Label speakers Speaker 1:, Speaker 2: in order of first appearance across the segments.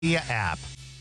Speaker 1: app.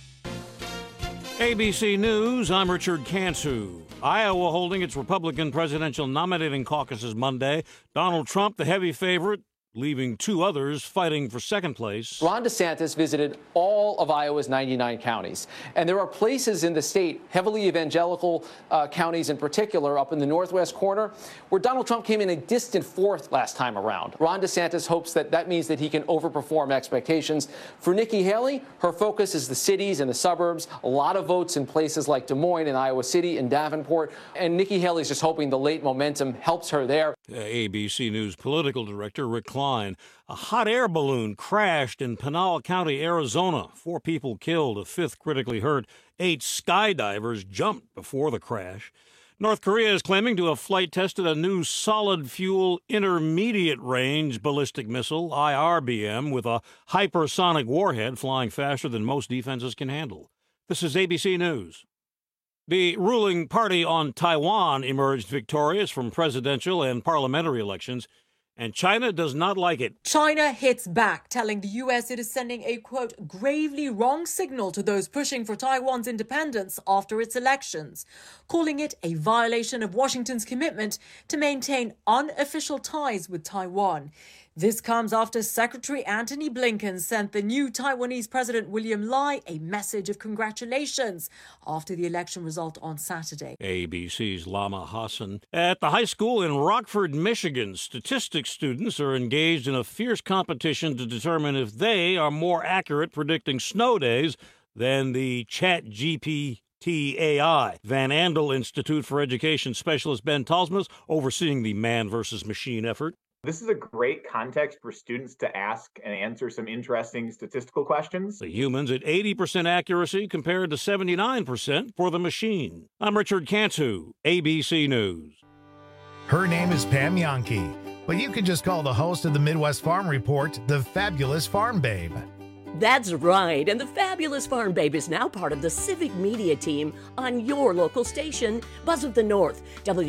Speaker 2: ABC News, I'm Richard Kansu. Iowa holding its Republican presidential nominating caucuses Monday. Donald Trump, the heavy favorite, leaving two others fighting for second place.
Speaker 3: Ron DeSantis visited all of Iowa's 99 counties. And there are places in the state, heavily evangelical counties in particular, up in the northwest corner, where Donald Trump came in a distant fourth last time around. Ron DeSantis hopes that means that he can overperform expectations. For Nikki Haley, her focus is the cities and the suburbs. A lot of votes in places like Des Moines and Iowa City and Davenport. And Nikki Haley's just hoping the late momentum helps her there.
Speaker 2: ABC News political director Rick Klein. A hot air balloon crashed in Pinal County, Arizona. 4 people killed, a 5th critically hurt. 8 skydivers jumped before the crash. North Korea is claiming to have flight tested a new solid-fuel intermediate-range ballistic missile, IRBM, with a hypersonic warhead flying faster than most defenses can handle. This is ABC News. The ruling party on Taiwan emerged victorious from presidential and parliamentary elections, and China does not like it.
Speaker 4: China hits back, telling the U.S. it is sending a, quote, gravely wrong signal to those pushing for Taiwan's independence after its elections, calling it a violation of Washington's commitment to maintain unofficial ties with Taiwan. This comes after Secretary Antony Blinken sent the new Taiwanese President William Lai a message of congratulations after the election result on Saturday.
Speaker 2: ABC's Lama Hassan. At the high school in Rockford, Michigan, statistics students are engaged in a fierce competition to determine if they are more accurate predicting snow days than the ChatGPT AI. Van Andel Institute for Education specialist Ben Talsmas overseeing the man versus machine effort.
Speaker 5: This is a great context for students to ask and answer some interesting statistical questions.
Speaker 2: The humans at 80% accuracy compared to 79% for the machine. I'm Richard Kansu, ABC News.
Speaker 1: Her name is Pam Jahnke, but you can just call the host of the Midwest Farm Report the Fabulous Farm Babe.
Speaker 6: That's right, and the Fabulous Farm Babe is now part of the Civic Media team on your local station, Buzz of the North,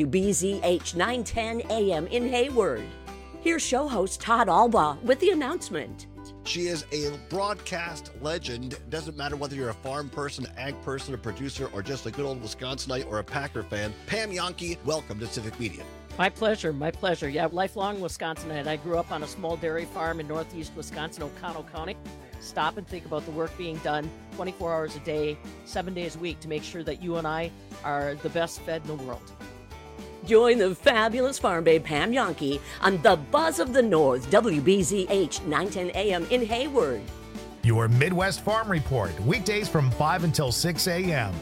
Speaker 6: WBZH 910 AM in Hayward. Here's show host Todd Alba with the announcement.
Speaker 7: She is a broadcast legend. Doesn't matter whether you're a farm person, ag person, a producer, or just a good old Wisconsinite or a Packer fan. Pam Jahnke, welcome to Civic Media.
Speaker 8: My pleasure, my pleasure. Yeah, lifelong Wisconsinite. I grew up on a small dairy farm in northeast Wisconsin, Oconto County. Stop and think about the work being done 24 hours a day, 7 days a week to make sure that you and I are the best fed in the world.
Speaker 6: Join the Fabulous Farm Babe Pam Jahnke on the Buzz of the North, WBZH 910 AM in Hayward.
Speaker 1: Your Midwest Farm Report, weekdays from 5 until 6 a.m.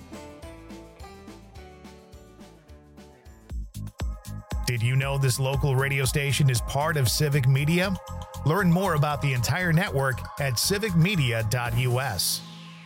Speaker 1: Did you know this local radio station is part of Civic Media? Learn more about the entire network at civicmedia.us.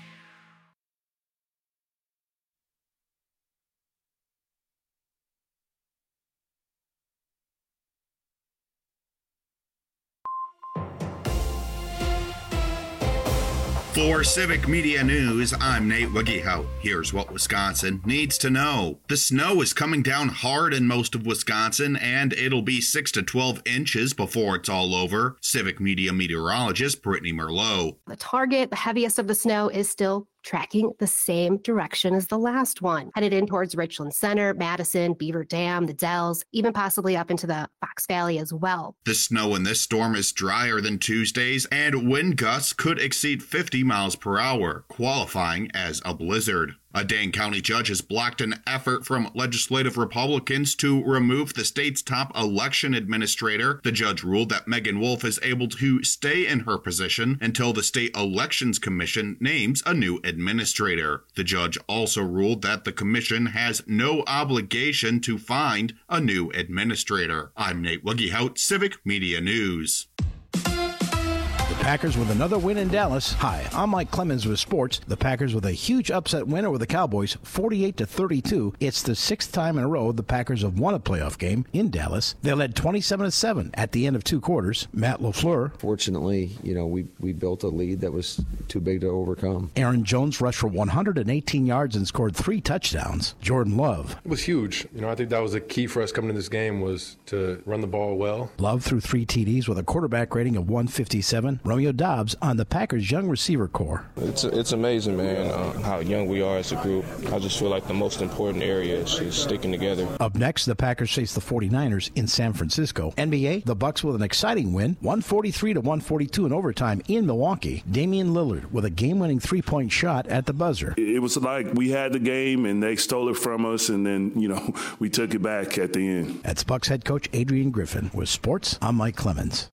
Speaker 9: For Civic Media News, I'm Nate Wiggyhout. Here's what Wisconsin needs to know. The snow is coming down hard in most of Wisconsin, and it'll be 6 to 12 inches before it's all over. Civic Media meteorologist Brittany Merlot.
Speaker 10: The target, the heaviest of the snow, is still tracking the same direction as the last one, headed in towards Richland Center, Madison, Beaver Dam, the Dells, even possibly up into the Fox Valley as well.
Speaker 9: The snow in this storm is drier than Tuesday's, and wind gusts could exceed 50 miles per hour, qualifying as a blizzard. A Dane County judge has blocked an effort from legislative Republicans to remove the state's top election administrator. The judge ruled that Megan Wolf is able to stay in her position until the State Elections Commission names a new administrator. The judge also ruled that the commission has no obligation to find a new administrator. I'm Nate Wiggyhout, Civic Media News.
Speaker 11: Packers with another win in Dallas. Hi, I'm Mike Clemens with sports. The Packers with a huge upset win over the Cowboys, 48-32. It's the 6th time in a row the Packers have won a playoff game in Dallas. They led 27-7 at the end of 2 quarters. Matt LaFleur.
Speaker 12: Fortunately, we built a lead that was too big to overcome.
Speaker 11: Aaron Jones rushed for 118 yards and scored 3 touchdowns. Jordan Love.
Speaker 13: It was huge. I think that was the key for us coming to this game was to run the ball well.
Speaker 11: Love threw 3 TDs with a quarterback rating of 157. Romeo Dobbs on the Packers' young receiver core.
Speaker 14: It's amazing, man, how young we are as a group. I just feel like the most important area is just sticking together.
Speaker 11: Up next, the Packers face the 49ers in San Francisco. NBA, the Bucks with an exciting win, 143-142 in overtime in Milwaukee. Damian Lillard with a game-winning three-point shot at the buzzer.
Speaker 15: It was like we had the game and they stole it from us, and then, we took it back at the end.
Speaker 11: That's Bucks head coach Adrian Griffin. With sports, I'm Mike Clemens.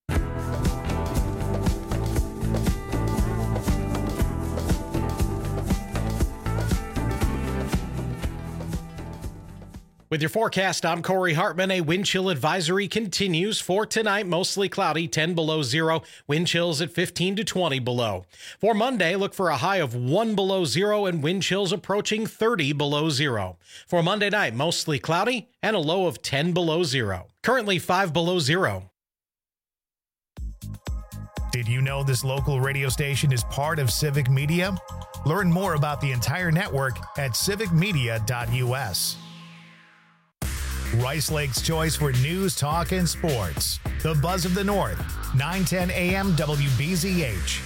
Speaker 16: With your forecast, I'm Corey Hartman. A wind chill advisory continues for tonight. Mostly cloudy, 10 below zero. Wind chills at 15 to 20 below. For Monday, look for a high of 1 below zero and wind chills approaching 30 below zero. For Monday night, mostly cloudy and a low of 10 below zero. Currently 5 below zero.
Speaker 1: Did you know this local radio station is part of Civic Media? Learn more about the entire network at civicmedia.us. Rice Lake's choice for news, talk, and sports. The Buzz of the North, 910 AM WBZH.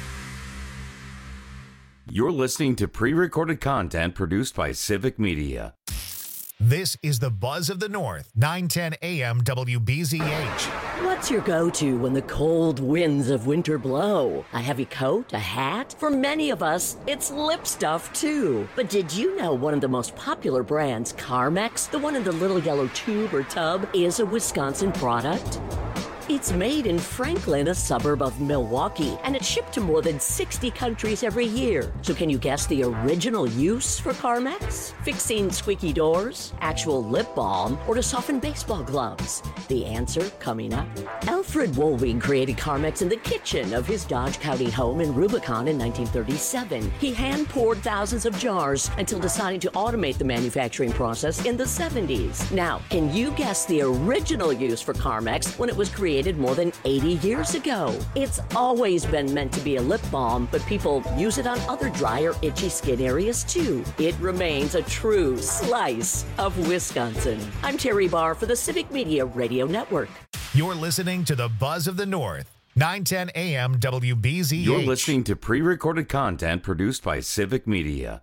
Speaker 17: You're listening to pre-recorded content produced by Civic Media.
Speaker 1: This is the Buzz of the North, 910 AM WBZH.
Speaker 6: What's your go-to when the cold winds of winter blow? A heavy coat? A hat? For many of us, it's lip stuff too. But did you know one of the most popular brands, Carmex, the one in the little yellow tube or tub, is a Wisconsin product? It's made in Franklin, a suburb of Milwaukee, and it's shipped to more than 60 countries every year. So can you guess the original use for Carmex? Fixing squeaky doors, actual lip balm, or to soften baseball gloves? The answer coming up. Alfred Wolving created Carmex in the kitchen of his Dodge County home in Rubicon in 1937. He hand-poured thousands of jars until deciding to automate the manufacturing process in the 70s. Now, can you guess the original use for Carmex when it was created more than 80 years ago? It's always been meant to be a lip balm, but people use it on other dry or itchy skin areas too. It remains a true slice of Wisconsin. I'm Terry Barr for the Civic Media Radio Network.
Speaker 1: You're listening to the Buzz of the North, 910 AM WBZH.
Speaker 17: You're listening to pre-recorded content produced by Civic Media.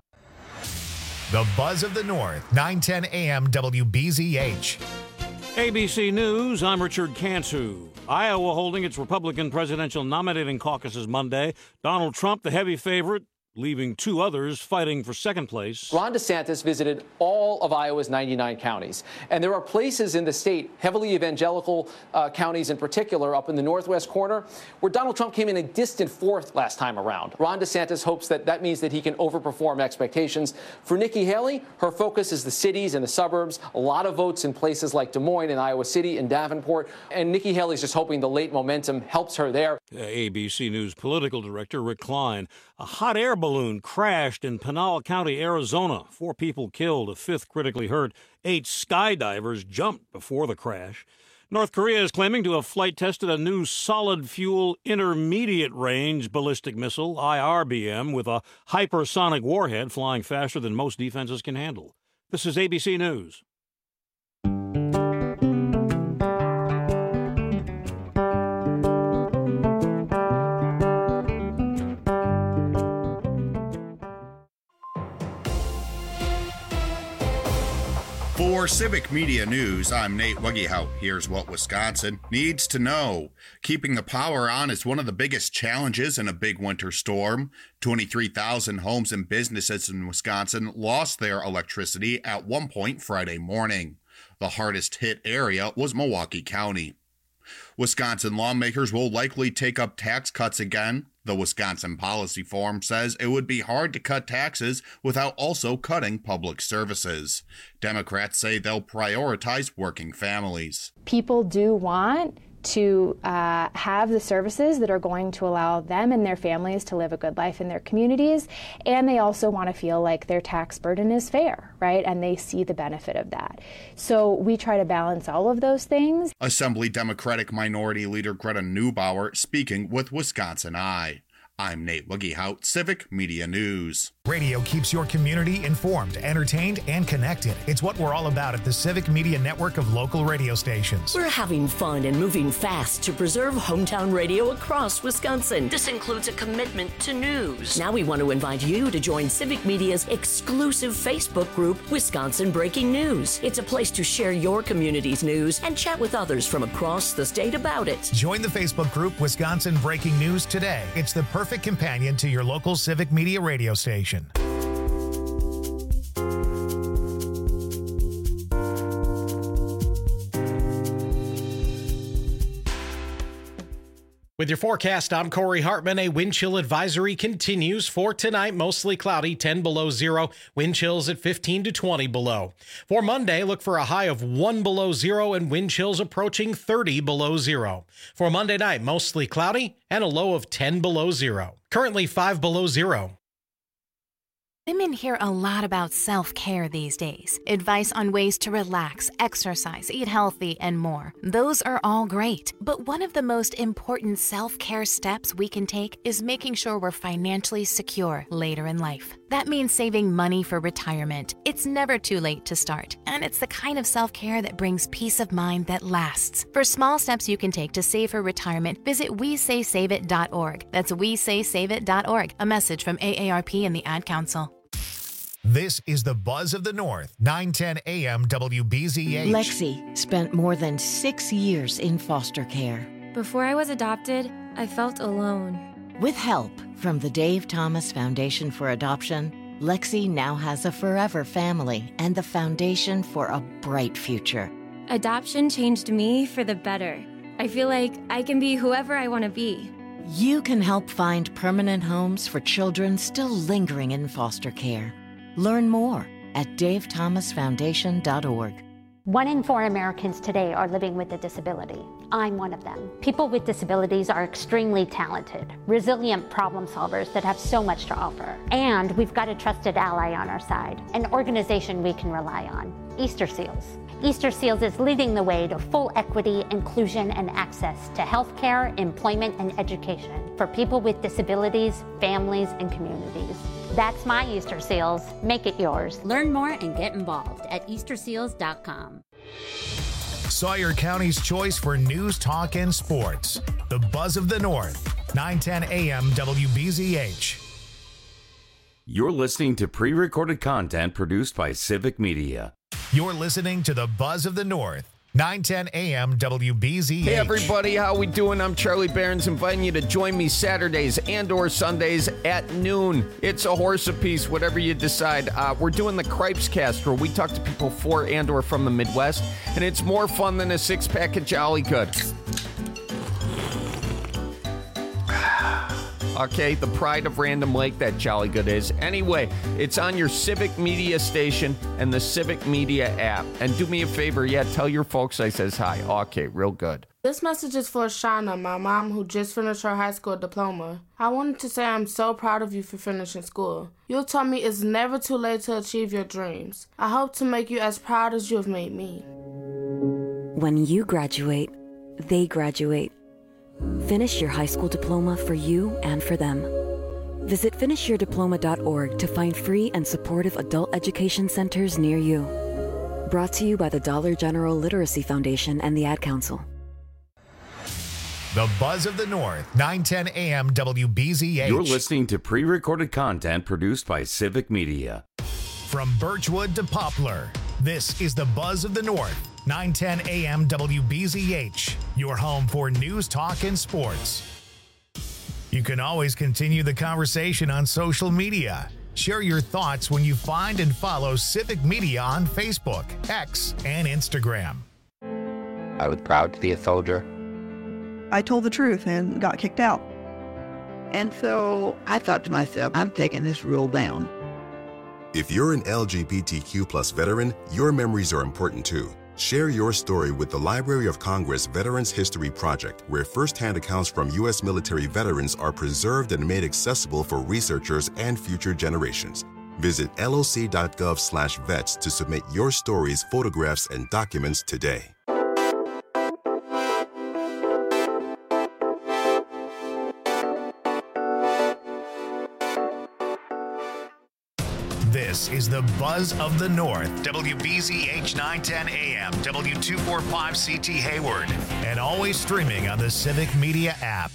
Speaker 1: The Buzz of the North, 910 AM WBZH.
Speaker 2: ABC News, I'm Richard Cantu. Iowa holding its Republican presidential nominating caucuses Monday. Donald Trump, the heavy favorite, leaving two others fighting for second place.
Speaker 3: Ron DeSantis visited all of Iowa's 99 counties. And there are places in the state, heavily evangelical counties in particular, up in the northwest corner, where Donald Trump came in a distant fourth last time around. Ron DeSantis hopes that means that he can overperform expectations. For Nikki Haley, her focus is the cities and the suburbs. A lot of votes in places like Des Moines and Iowa City and Davenport. And Nikki Haley's just hoping the late momentum helps her there.
Speaker 2: ABC News political director Rick Klein. A hot air balloon crashed in Pinal County, Arizona. 4 people killed, a 5th critically hurt. 8 skydivers jumped before the crash. North Korea is claiming to have flight tested a new solid-fuel intermediate-range ballistic missile, IRBM, with a hypersonic warhead flying faster than most defenses can handle. This is ABC News.
Speaker 9: For Civic Media News, I'm Nate Wuggehout. Here's what Wisconsin needs to know. Keeping the power on is one of the biggest challenges in a big winter storm. 23,000 homes and businesses in Wisconsin lost their electricity at one point Friday morning. The hardest hit area was Milwaukee County. Wisconsin lawmakers will likely take up tax cuts again. The Wisconsin Policy Forum says it would be hard to cut taxes without also cutting public services. Democrats say they'll prioritize working families.
Speaker 18: People do want to have the services that are going to allow them and their families to live a good life in their communities, and they also want to feel like their tax burden is fair, right? And they see the benefit of that. So we try to balance all of those things.
Speaker 9: Assembly Democratic Minority Leader Greta Neubauer speaking with Wisconsin Eye. I'm Nate Wuggehout, Civic Media News.
Speaker 1: Radio keeps your community informed, entertained, and connected. It's what we're all about at the Civic Media Network of local radio stations.
Speaker 6: We're having fun and moving fast to preserve hometown radio across Wisconsin. This includes a commitment to news. Now we want to invite you to join Civic Media's exclusive Facebook group, Wisconsin Breaking News. It's a place to share your community's news and chat with others from across the state about it.
Speaker 1: Join the Facebook group, Wisconsin Breaking News today. It's the perfect companion to your local Civic Media radio station.
Speaker 16: With your forecast, I'm Corey Hartman. A wind chill advisory continues for tonight. Mostly cloudy, 10 below zero. Wind chills at 15 to 20 below. For Monday, look for a high of 1 below zero and wind chills approaching 30 below zero. For Monday night, mostly cloudy and a low of 10 below zero. Currently 5 below zero.
Speaker 19: Women hear a lot about self-care these days. Advice on ways to relax, exercise, eat healthy, and more. Those are all great. But one of the most important self-care steps we can take is making sure we're financially secure later in life. That means saving money for retirement. It's never too late to start. And it's the kind of self-care that brings peace of mind that lasts. For small steps you can take to save for retirement, visit WeSaySaveIt.org. That's WeSaySaveIt.org. A message from AARP and the Ad Council.
Speaker 1: This is the Buzz of the North, 910 AM WBZH.
Speaker 20: Lexi spent more than 6 years in foster care.
Speaker 21: Before I was adopted, I felt alone.
Speaker 20: With help from the Dave Thomas Foundation for Adoption, Lexi now has a forever family and the foundation for a bright future.
Speaker 21: Adoption changed me for the better. I feel like I can be whoever I want to be.
Speaker 20: You can help find permanent homes for children still lingering in foster care. Learn more at davethomasfoundation.org.
Speaker 22: 1 in 4 Americans today are living with a disability. I'm one of them. People with disabilities are extremely talented, resilient problem solvers that have so much to offer. And we've got a trusted ally on our side, an organization we can rely on, Easter Seals. Easter Seals is leading the way to full equity, inclusion, and access to healthcare, employment, and education for people with disabilities, families, and communities. That's my Easter Seals. Make it yours.
Speaker 23: Learn more and get involved at easterseals.com.
Speaker 1: Sawyer County's choice for news, talk, and sports. The Buzz of the North, 910 AM WBZH.
Speaker 17: You're listening to pre-recorded content produced by Civic Media.
Speaker 1: You're listening to the Buzz of the North, 910 AM WBZH.
Speaker 24: Hey everybody, how we doing? I'm Charlie Barons, inviting you to join me Saturdays and or Sundays at noon. It's a horse apiece, whatever you decide. We're doing the Cripes Cast, where we talk to people for and or from the Midwest, and it's more fun than a six-pack of Jolly Good. Okay, the pride of Random Lake, that Jolly Good is. Anyway, it's on your Civic Media station and the Civic Media app. And do me a favor, tell your folks I says hi. Okay, real good.
Speaker 25: This message is for Shauna, my mom, who just finished her high school diploma. I wanted to say I'm so proud of you for finishing school. You taught me it's never too late to achieve your dreams. I hope to make you as proud as you have made me.
Speaker 26: When you graduate, they graduate. Finish your high school diploma for you and for them. Visit finishyourdiploma.org to find free and supportive adult education centers near you. Brought to you by the Dollar General Literacy Foundation and the Ad Council.
Speaker 1: The Buzz of the North, 910 AM WBZH.
Speaker 17: You're listening to pre-recorded content produced by Civic Media.
Speaker 1: From Birchwood to Poplar, this is the Buzz of the North, 910 AM WBZH, your home for news, talk, and sports. You can always continue the conversation on social media. Share your thoughts when you find and follow Civic Media on Facebook, X, and Instagram.
Speaker 27: I was proud to be a soldier.
Speaker 28: I told the truth and got kicked out.
Speaker 29: And so I thought to myself, I'm taking this rule down.
Speaker 30: If you're an LGBTQ+ veteran, your memories are important too. Share your story with the Library of Congress Veterans History Project, where first-hand accounts from U.S. military veterans are preserved and made accessible for researchers and future generations. Visit loc.gov/vets to submit your stories, photographs, and documents today.
Speaker 1: This is the Buzz of the North, WBZH 910 AM, W245CT Hayward, and always streaming on the Civic Media app.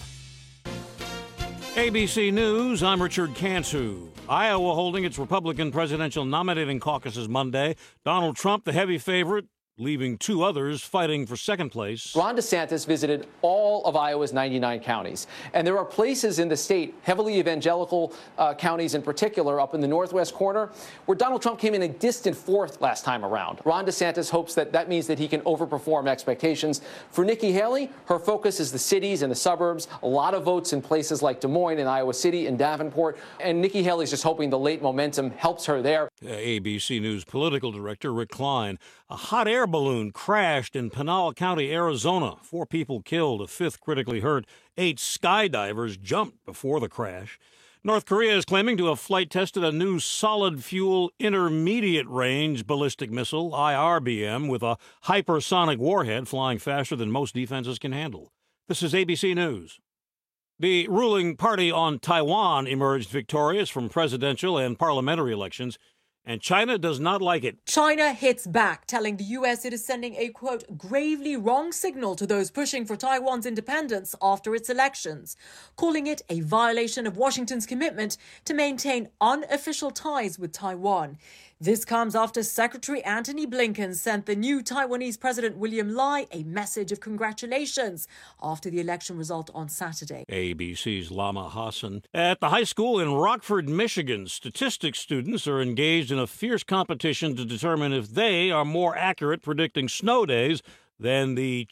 Speaker 2: ABC News, I'm Richard Cantu. Iowa holding its Republican presidential nominating caucuses Monday. Donald Trump, the heavy favorite, leaving two others fighting for second place.
Speaker 3: Ron DeSantis visited all of Iowa's 99 counties. And there are places in the state, heavily evangelical counties in particular, up in the northwest corner, where Donald Trump came in a distant fourth last time around. Ron DeSantis hopes that means that he can overperform expectations. For Nikki Haley, her focus is the cities and the suburbs. A lot of votes in places like Des Moines and Iowa City and Davenport. And Nikki Haley's just hoping the late momentum helps her there.
Speaker 2: ABC News political director Rick Klein. A hot air balloon crashed in Pinal County, Arizona. 4 people killed, a 5th critically hurt. 8 skydivers jumped before the crash. North Korea is claiming to have flight tested a new solid-fuel intermediate-range ballistic missile, IRBM, with a hypersonic warhead flying faster than most defenses can handle. This is ABC News. The ruling party on Taiwan emerged victorious from presidential and parliamentary elections, and China does not like it.
Speaker 4: China hits back, telling the U.S. it is sending a, quote, gravely wrong signal to those pushing for Taiwan's independence after its elections, calling it a violation of Washington's commitment to maintain unofficial ties with Taiwan. This comes after Secretary Antony Blinken sent the new Taiwanese President William Lai a message of congratulations after the election result on Saturday.
Speaker 2: ABC's Lama Hassan. At the high school in Rockford, Michigan, statistics students are engaged in a fierce competition to determine if they are more accurate predicting snow days than the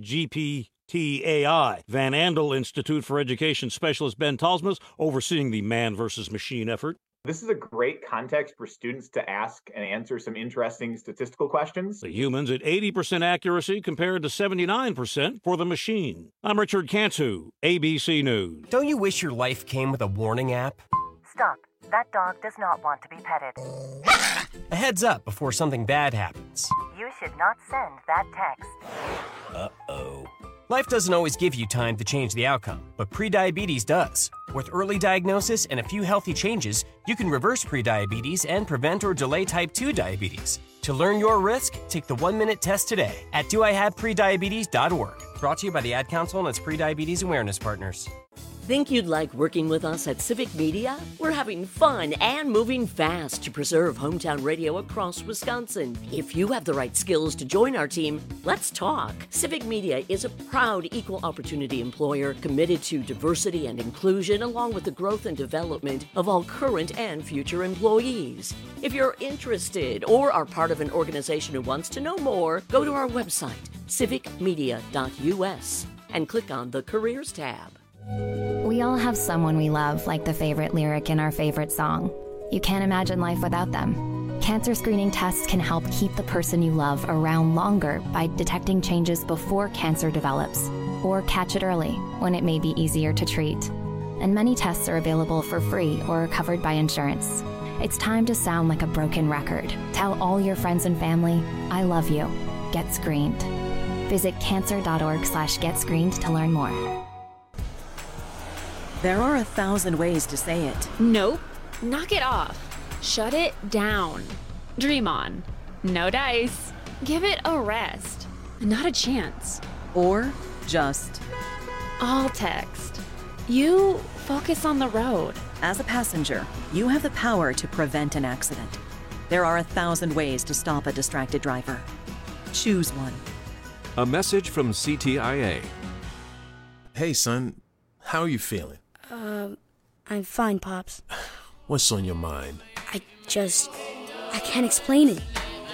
Speaker 2: ChatGPT AI. Van Andel Institute for Education specialist Ben Talsmas overseeing the man versus machine effort.
Speaker 5: This is a great context for students to ask and answer some interesting statistical questions.
Speaker 2: The humans at 80% accuracy compared to 79% for the machine. I'm Richard Cantu, ABC News.
Speaker 7: Don't you wish your life came with a warning app?
Speaker 8: Stop. That dog does not want to be petted.
Speaker 7: A heads up before something bad happens.
Speaker 8: You should not send that text.
Speaker 7: Uh-oh. Life doesn't always give you time to change the outcome, but prediabetes does. With early diagnosis and a few healthy changes, you can reverse prediabetes and prevent or delay type 2 diabetes. To learn your risk, take the 1-minute test today at doihaveprediabetes.org. Brought to you by the Ad Council and its prediabetes awareness partners.
Speaker 6: Think you'd like working with us at Civic Media? We're having fun and moving fast to preserve hometown radio across Wisconsin. If you have the right skills to join our team, let's talk. Civic Media is a proud equal opportunity employer committed to diversity and inclusion along with the growth and development of all current and future employees. If you're interested or are part of an organization who wants to know more, go to our website, civicmedia.us, and click on the Careers tab.
Speaker 10: We all have someone we love, like the favorite lyric in our favorite song. You can't imagine life without them. Cancer screening tests can help keep the person you love around longer by detecting changes before cancer develops, or catch it early when it may be easier to treat. And many tests are available for free or covered by insurance. It's time to sound like a broken record. Tell all your friends and family, I love you. Get screened. Visit cancer.org/getscreened to learn more.
Speaker 11: There are 1,000 ways to say it.
Speaker 12: Nope. Knock it off. Shut it down. Dream on. No dice. Give it a rest. Not a chance.
Speaker 11: Or just.
Speaker 12: All text. You focus on the road.
Speaker 11: As a passenger, you have the power to prevent an accident. There are 1,000 ways to stop a distracted driver. Choose one.
Speaker 13: A message from CTIA.
Speaker 14: Hey, son. How are you feeling?
Speaker 15: I'm fine, Pops.
Speaker 14: What's on your mind?
Speaker 15: I can't explain it.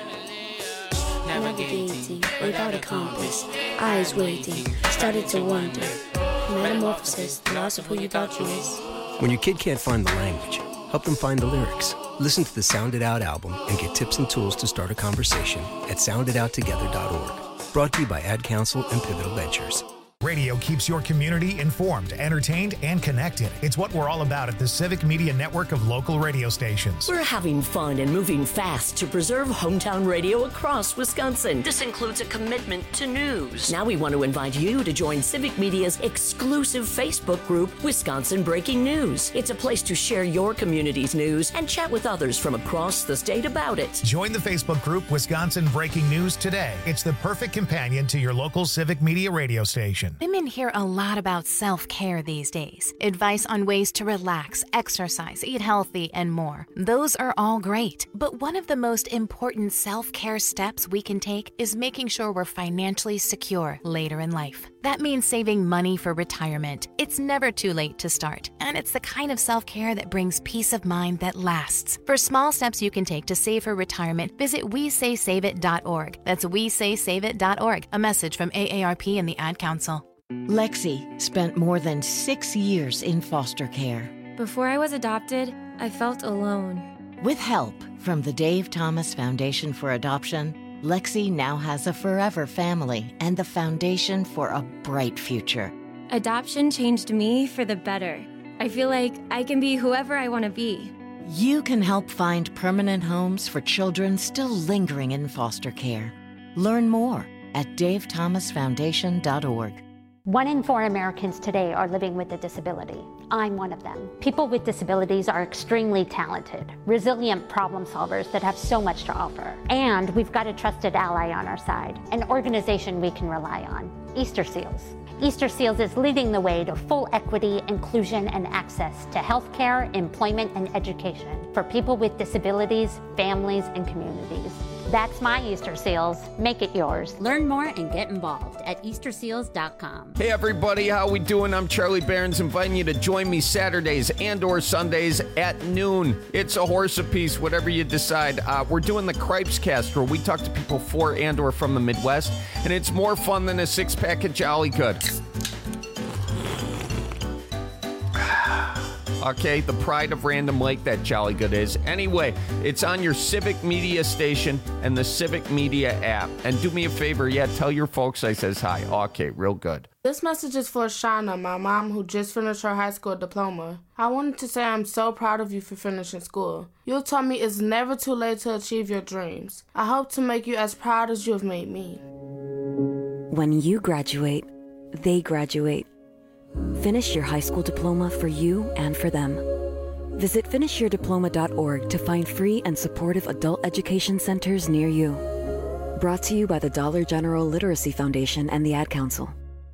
Speaker 15: Navigating without a compass, eyes waiting, started to wonder. Metamorphosis, the loss of who you thought you was.
Speaker 31: When your kid can't find the language, help them find the lyrics. Listen to the Sound It Out album and get tips and tools to start a conversation at sounditouttogether.org. Brought to you by Ad Council and Pivotal Ventures.
Speaker 1: Radio keeps your community informed, entertained, and connected. It's what we're all about at the Civic Media Network of local radio stations.
Speaker 6: We're having fun and moving fast to preserve hometown radio across Wisconsin. This includes a commitment to news. Now we want to invite you to join Civic Media's exclusive Facebook group, Wisconsin Breaking News. It's a place to share your community's news and chat with others from across the state about it.
Speaker 1: Join the Facebook group, Wisconsin Breaking News, today. It's the perfect companion to your local Civic Media radio station.
Speaker 9: Women hear a lot about self-care these days. Advice on ways to relax, exercise, eat healthy, and more. Those are all great. But one of the most important self-care steps we can take is making sure we're financially secure later in life. That means saving money for retirement. It's never too late to start, and it's the kind of self-care that brings peace of mind that lasts. For small steps you can take to save for retirement, visit WeSaySaveIt.org. That's WeSaySaveIt.org. A message from AARP and the Ad Council.
Speaker 16: Lexi spent more than 6 years in foster care.
Speaker 18: Before I was adopted, I felt alone.
Speaker 16: With help from the Dave Thomas Foundation for Adoption, Lexi now has a forever family and the foundation for a bright future.
Speaker 18: Adoption changed me for the better. I feel like I can be whoever I want to be.
Speaker 16: You can help find permanent homes for children still lingering in foster care. Learn more at davethomasfoundation.org.
Speaker 19: 1 in 4 Americans today are living with a disability. I'm one of them. People with disabilities are extremely talented, resilient problem solvers that have so much to offer. And we've got a trusted ally on our side, an organization we can rely on, Easter Seals. Easter Seals is leading the way to full equity, inclusion, and access to healthcare, employment, and education for people with disabilities, families, and communities. That's my Easter Seals. Make it yours.
Speaker 20: Learn more and get involved at easterseals.com.
Speaker 21: Hey everybody, how we doing? I'm Charlie Behrens, inviting you to join me Saturdays and or Sundays at noon. It's a horse apiece, whatever you decide. We're doing the Cripes Cast, where we talk to people for and or from the Midwest, and it's more fun than a six-pack of Jolly Good. Okay, the pride of Random Lake, that Jolly Good is. Anyway, it's on your Civic Media station and the Civic Media app. And do me a favor, tell your folks I says hi. Okay, real good.
Speaker 20: This message is for Shauna, my mom, who just finished her high school diploma. I wanted to say I'm so proud of you for finishing school. You taught me it's never too late to achieve your dreams. I hope to make you as proud as you have made me.
Speaker 22: When you graduate, they graduate. Finish your high school diploma for you and for them. Visit finishyourdiploma.org to find free and supportive adult education centers near you. Brought to you by the Dollar General Literacy Foundation and the Ad Council.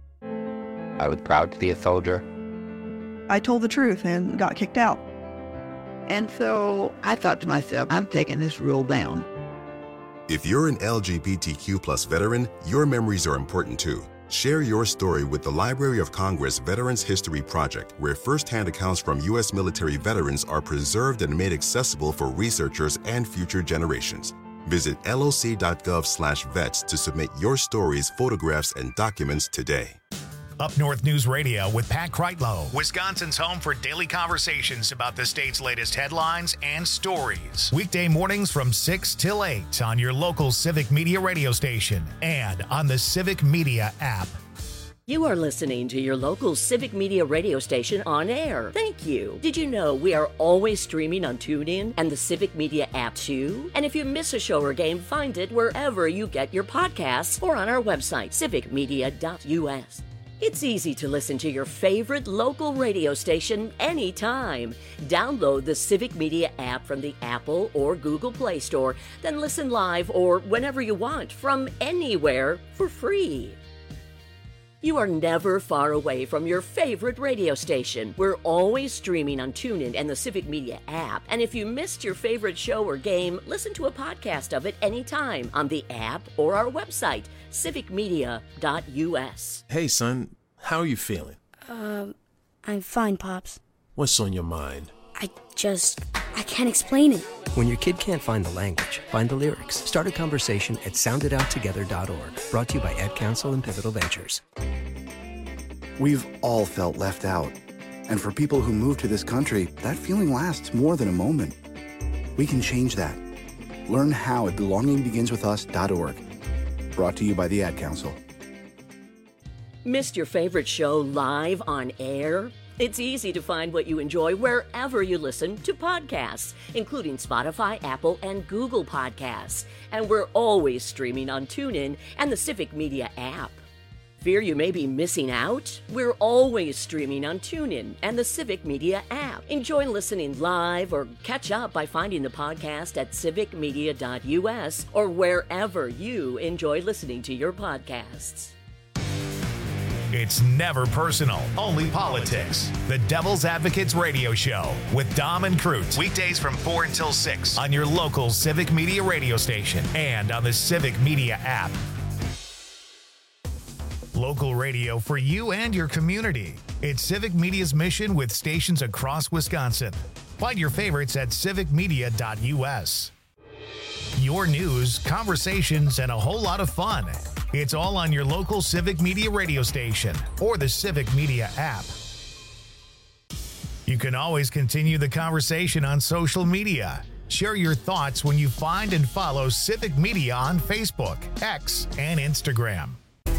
Speaker 27: I was proud to be a soldier.
Speaker 28: I told the truth and got kicked out.
Speaker 29: And so I thought to myself, I'm taking this rule down.
Speaker 30: If you're an LGBTQ+ veteran, your memories are important too. Share your story with the Library of Congress Veterans History Project, where firsthand accounts from U.S. military veterans are preserved and made accessible for researchers and future generations. Visit loc.gov/vets to submit your stories, photographs, and documents today.
Speaker 1: Up North News Radio with Pat Kreitlow, Wisconsin's home for daily conversations about the state's latest headlines and stories. Weekday mornings from 6 till 8 on your local Civic Media radio station and on the Civic Media app.
Speaker 6: You are listening to your local Civic Media radio station on air. Thank you. Did you know we are always streaming on TuneIn and the Civic Media app too? And if you miss a show or game, find it wherever you get your podcasts or on our website, civicmedia.us. It's easy to listen to your favorite local radio station anytime. Download the Civic Media app from the Apple or Google Play Store, then listen live or whenever you want from anywhere for free. You are never far away from your favorite radio station. We're always streaming on TuneIn and the Civic Media app. And if you missed your favorite show or game, listen to a podcast of it anytime on the app or our website, civicmedia.us.
Speaker 14: Hey, son, how are you feeling?
Speaker 15: I'm fine, Pops.
Speaker 14: What's on your mind?
Speaker 15: I can't explain it.
Speaker 31: When your kid can't find the language, find the lyrics. Start a conversation at sounditouttogether.org. Brought to you by Ad Council and Pivotal Ventures.
Speaker 23: We've all felt left out. And for people who move to this country, that feeling lasts more than a moment. We can change that. Learn how at belongingbeginswithus.org. Brought to you by the Ad Council.
Speaker 6: Missed your favorite show live on air? It's easy to find what you enjoy wherever you listen to podcasts, including Spotify, Apple, and Google Podcasts. And we're always streaming on TuneIn and the Civic Media app. Fear you may be missing out? We're always streaming on TuneIn and the Civic Media app. Enjoy listening live or catch up by finding the podcast at civicmedia.us or wherever you enjoy listening to your podcasts.
Speaker 1: It's never personal, only politics. The Devil's Advocates Radio Show with Dom and Cruz. Weekdays from 4 until 6 on your local Civic Media radio station and on the Civic Media app. Local radio for you and your community. It's Civic Media's mission with stations across Wisconsin. Find your favorites at civicmedia.us. Your news, conversations, and a whole lot of fun. It's all on your local Civic Media radio station or the Civic Media app. You can always continue the conversation on social media. Share your thoughts when you find and follow Civic Media on Facebook, X, and Instagram.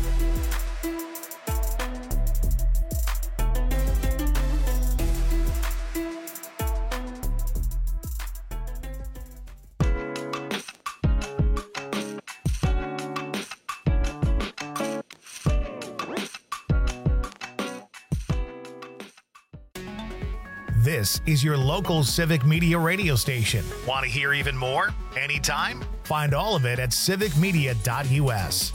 Speaker 1: This is your local Civic Media radio station. Want to hear even more? Anytime? Find all of it at civicmedia.us.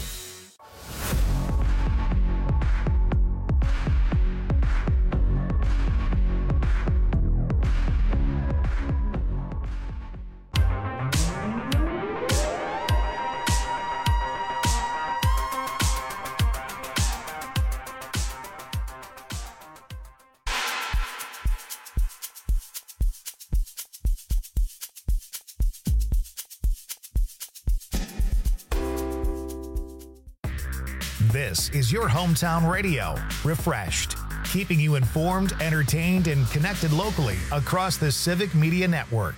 Speaker 1: This is your hometown radio, Refreshed, keeping you informed, entertained, and connected locally across the Civic Media Network.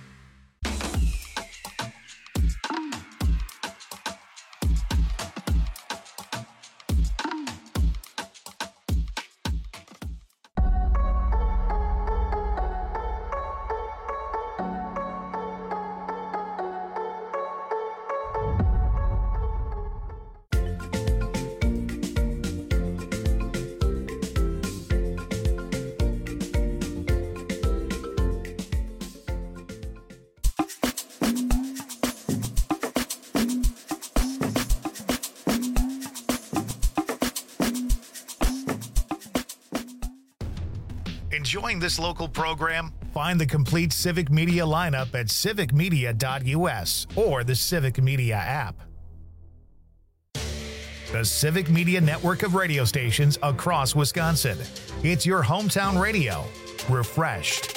Speaker 1: Enjoying this local program? Find the complete Civic Media lineup at civicmedia.us or the Civic Media app. The Civic Media network of radio stations across Wisconsin. It's your hometown radio, Refreshed.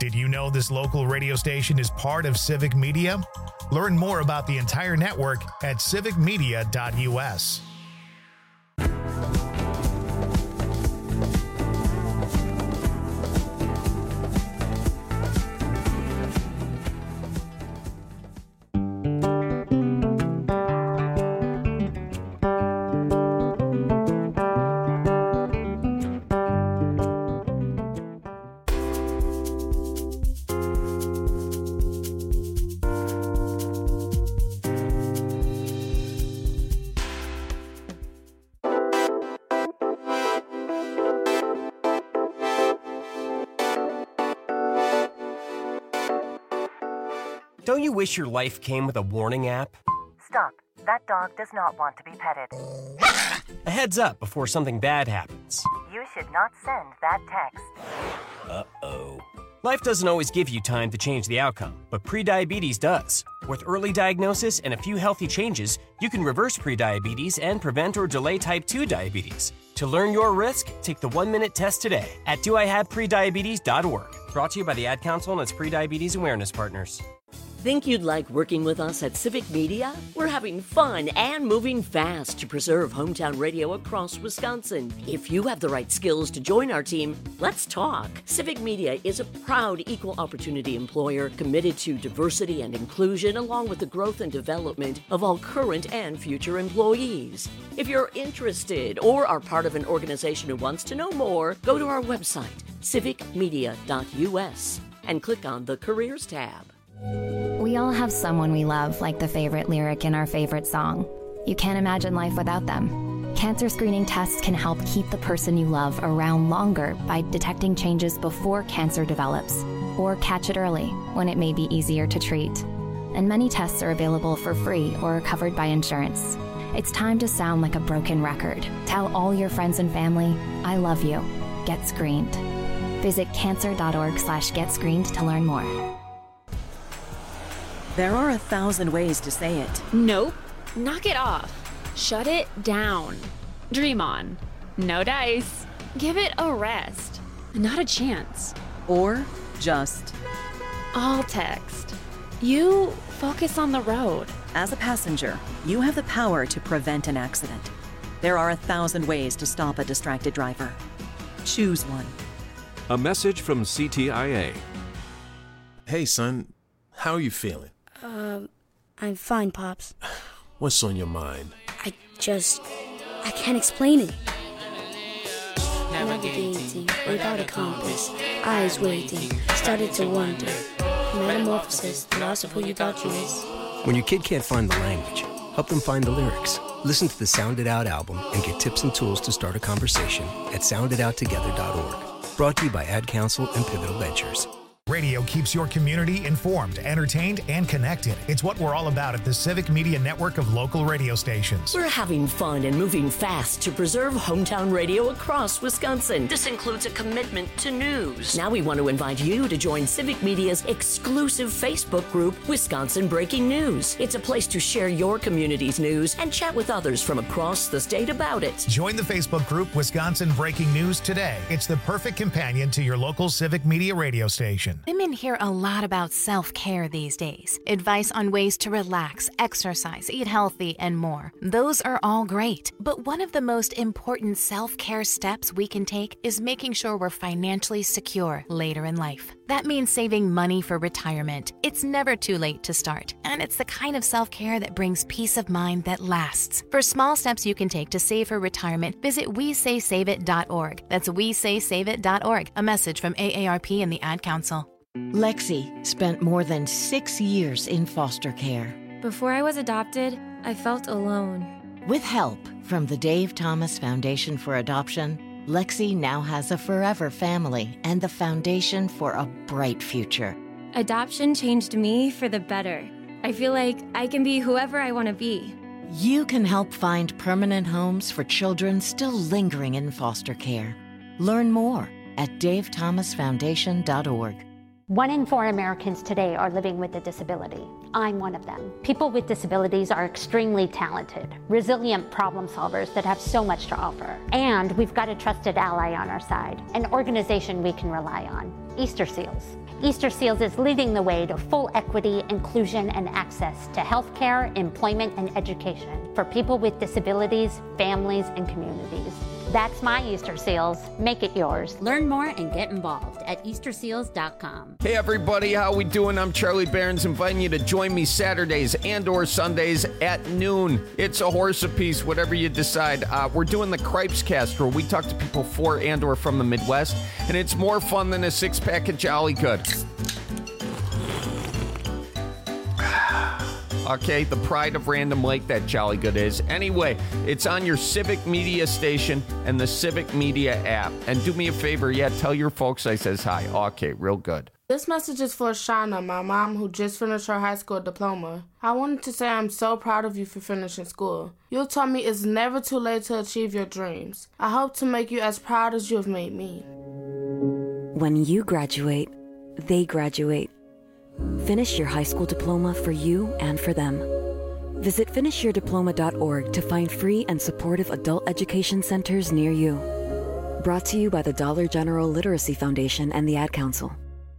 Speaker 1: Did you know this local radio station is part of Civic Media? Learn more about the entire network at civicmedia.us.
Speaker 2: Don't you wish your life came with a warning app?
Speaker 3: Stop. That dog does not want to be petted.
Speaker 2: A heads up before something bad happens.
Speaker 3: You should not send that text.
Speaker 2: Uh-oh. Life doesn't always give you time to change the outcome, but prediabetes does. With early diagnosis and a few healthy changes, you can reverse prediabetes and prevent or delay type 2 diabetes. To learn your risk, take the 1-minute test today at doihaveprediabetes.org. Brought to you by the Ad Council and its prediabetes awareness partners.
Speaker 6: Think you'd like working with us at Civic Media? We're having fun and moving fast to preserve hometown radio across Wisconsin. If you have the right skills to join our team, let's talk. Civic Media is a proud equal opportunity employer committed to diversity and inclusion along with the growth and development of all current and future employees. If you're interested or are part of an organization who wants to know more, go to our website, civicmedia.us, and click on the Careers tab.
Speaker 4: We all have someone we love, like the favorite lyric in our favorite song. You can't imagine life without them. Cancer screening tests can help keep the person you love around longer by detecting changes before cancer develops, or catch it early when it may be easier to treat. And many tests are available for free or are covered by insurance. It's time to sound like a broken record. Tell all your friends and family, I love you. Get screened. Visit cancer.org/getscreened to learn more.
Speaker 11: There are 1,000 ways to say it.
Speaker 12: Nope. Knock it off. Shut it down. Dream on. No dice. Give it a rest. Not a chance.
Speaker 11: Or just
Speaker 12: all text. You focus on the road.
Speaker 11: As a passenger, you have the power to prevent an accident. There are 1,000 ways to stop a distracted driver. Choose one.
Speaker 13: A message from CTIA.
Speaker 14: Hey, son. How are you feeling?
Speaker 15: I'm fine, Pops.
Speaker 14: What's on your mind?
Speaker 15: I can't explain it. Navigating without a compass, eyes waiting, started to wonder. Metamorphosis, the loss of who you thought you was.
Speaker 31: When your kid can't find the language, help them find the lyrics. Listen to the Sound It Out album and get tips and tools to start a conversation at sounditouttogether.org. Brought to you by Ad Council and Pivotal Ventures.
Speaker 1: Radio keeps your community informed, entertained, and connected. It's what we're all about at the Civic Media network of local radio stations.
Speaker 6: We're having fun and moving fast to preserve hometown radio across Wisconsin. This includes a commitment to news. Now we want to invite you to join Civic Media's exclusive Facebook group, Wisconsin Breaking News. It's a place to share your community's news and chat with others from across the state about it.
Speaker 1: Join the Facebook group, Wisconsin Breaking News today. It's the perfect companion to your local Civic Media radio station.
Speaker 9: Women hear a lot about self-care these days. Advice on ways to relax, exercise, eat healthy, and more. Those are all great. But one of the most important self-care steps we can take is making sure we're financially secure later in life. That means saving money for retirement. It's never too late to start, and it's the kind of self-care that brings peace of mind that lasts. For small steps you can take to save for retirement, visit WeSaySaveIt.org. That's WeSaySaveIt.org. A message from AARP and the Ad Council.
Speaker 16: Lexi spent more than 6 years in foster care.
Speaker 18: Before I was adopted, I felt alone.
Speaker 16: With help from the Dave Thomas Foundation for Adoption, Lexi now has a forever family and the foundation for a bright future.
Speaker 18: Adoption changed me for the better. I feel like I can be whoever I want to be.
Speaker 16: You can help find permanent homes for children still lingering in foster care. Learn more at davethomasfoundation.org.
Speaker 19: 1 in 4 Americans today are living with a disability. I'm one of them. People with disabilities are extremely talented, resilient problem solvers that have so much to offer. And we've got a trusted ally on our side, an organization we can rely on, Easter Seals. Easter Seals is leading the way to full equity, inclusion, and access to healthcare, employment, and education for people with disabilities, families, and communities. That's my Easter Seals. Make it yours.
Speaker 5: Learn more and get involved at EasterSeals.com.
Speaker 7: Hey everybody, how we doing? I'm Charlie Behrens, inviting you to join me Saturdays and or Sundays at noon. It's a horse apiece, whatever you decide. We're doing the Cripes Cast, where we talk to people for and or from the Midwest, and it's more fun than a six-pack of Jolly Good. Okay, the pride of Random Lake, that Jolly Good is. Anyway, it's on your Civic Media station and the Civic Media app. And do me a favor, tell your folks I says hi. Okay, real good.
Speaker 8: This message is for Shauna, my mom, who just finished her high school diploma. I wanted to say I'm so proud of you for finishing school. You taught me it's never too late to achieve your dreams. I hope to make you as proud as you have made me.
Speaker 10: When you graduate, they graduate. Finish your high school diploma for you and for them. Visit finishyourdiploma.org to find free and supportive adult education centers near you. Brought to you by the Dollar General Literacy Foundation and the Ad Council.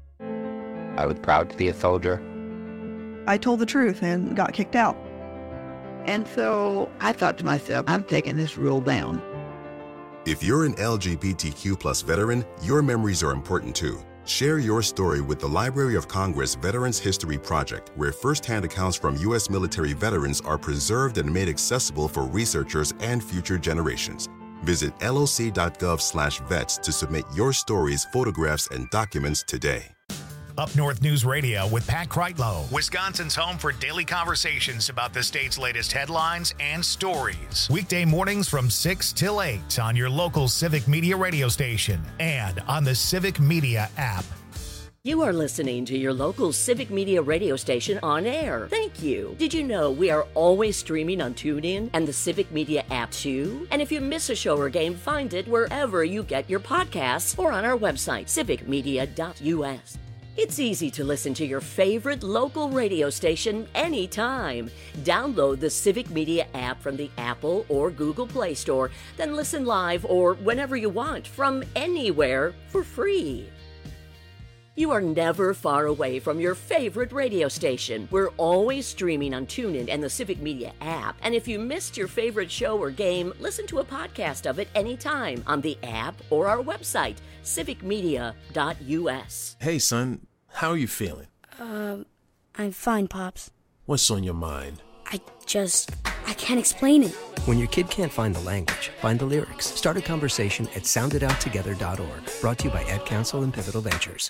Speaker 27: I was proud to be a soldier.
Speaker 28: I told the truth and got kicked out.
Speaker 29: And so I thought to myself, I'm taking this rule down.
Speaker 30: If you're an LGBTQ+ veteran, your memories are important too. Share your story with the Library of Congress Veterans History Project, where firsthand accounts from U.S. military veterans are preserved and made accessible for researchers and future generations. Visit loc.gov/vets to submit your stories, photographs, and documents today.
Speaker 1: Up North News Radio with Pat Kreitlow, Wisconsin's home for daily conversations about the state's latest headlines and stories. Weekday mornings from 6 till 8 on your local Civic Media radio station and on the Civic Media app.
Speaker 6: You are listening to your local Civic Media radio station on air. Thank you. Did you know we are always streaming on TuneIn and the Civic Media app too? And if you miss a show or game, find it wherever you get your podcasts or on our website, civicmedia.us. It's easy to listen to your favorite local radio station anytime. Download the Civic Media app from the Apple or Google Play Store, then listen live or whenever you want from anywhere for free. You are never far away from your favorite radio station. We're always streaming on TuneIn and the Civic Media app. And if you missed your favorite show or game, listen to a podcast of it anytime on the app or our website, civicmedia.us.
Speaker 14: Hey, son, how are you feeling?
Speaker 15: I'm fine, Pops.
Speaker 14: What's on your mind?
Speaker 15: I can't explain it.
Speaker 31: When your kid can't find the language, find the lyrics. Start a conversation at sounditouttogether.org. Brought to you by Ad Council and Pivotal Ventures.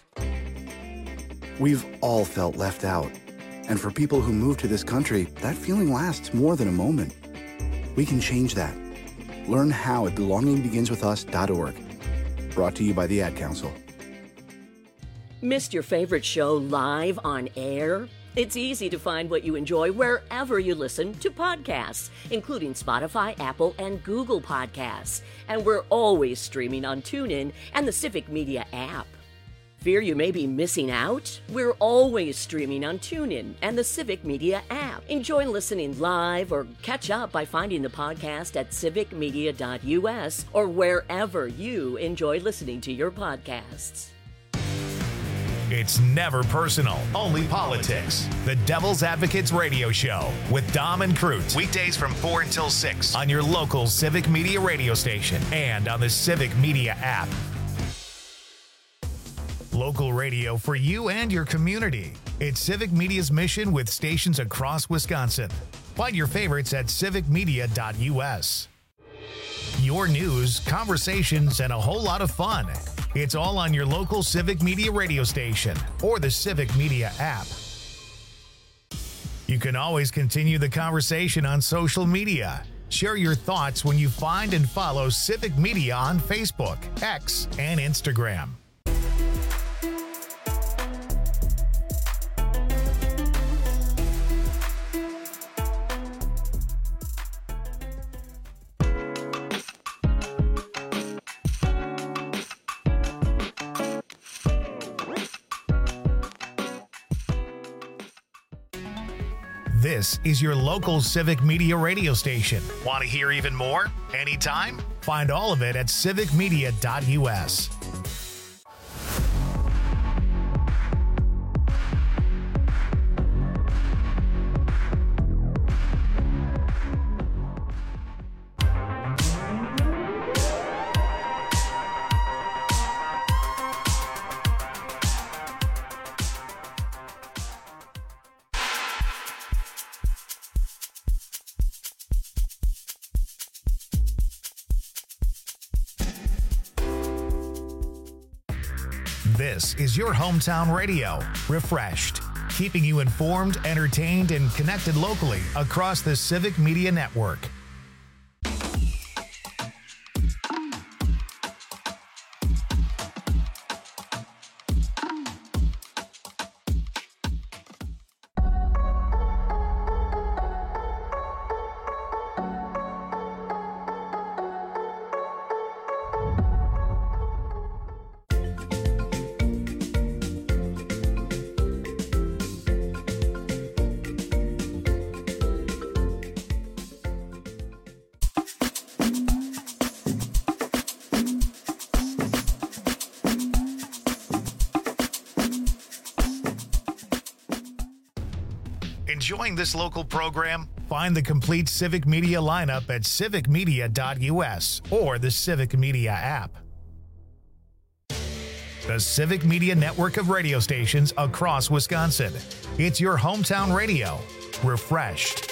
Speaker 23: We've all felt left out. And for people who move to this country, that feeling lasts more than a moment. We can change that. Learn how at belongingbeginswithus.org. Brought to you by the Ad Council.
Speaker 6: Missed your favorite show live on air? It's easy to find what you enjoy wherever you listen to podcasts, including Spotify, Apple, and Google Podcasts. And we're always streaming on TuneIn and the Civic Media app. Fear you may be missing out? We're always streaming on TuneIn and the Civic Media app. Enjoy listening live or catch up by finding the podcast at civicmedia.us or wherever you enjoy listening to your podcasts.
Speaker 1: It's never personal, only politics. The Devil's Advocates Radio Show with Dom and Crute. Weekdays from 4 until 6 on your local Civic Media radio station and on the Civic Media app. Local radio for you and your community. It's Civic Media's mission with stations across Wisconsin. Find your favorites at civicmedia.us. Your news, conversations, and a whole lot of fun. It's all on your local Civic Media radio station or the Civic Media app. You can always continue the conversation on social media. Share your thoughts when you find and follow Civic Media on Facebook, X, and Instagram. This is your local Civic Media radio station. Want to hear even more? Anytime? Find all of it at civicmedia.us. This is your hometown radio, Refreshed, keeping you informed, entertained, and connected locally across the Civic Media Network. Enjoying this local program? Find the complete Civic Media lineup at civicmedia.us or the Civic Media app. The Civic Media network of radio stations across Wisconsin. It's your hometown radio, Refreshed.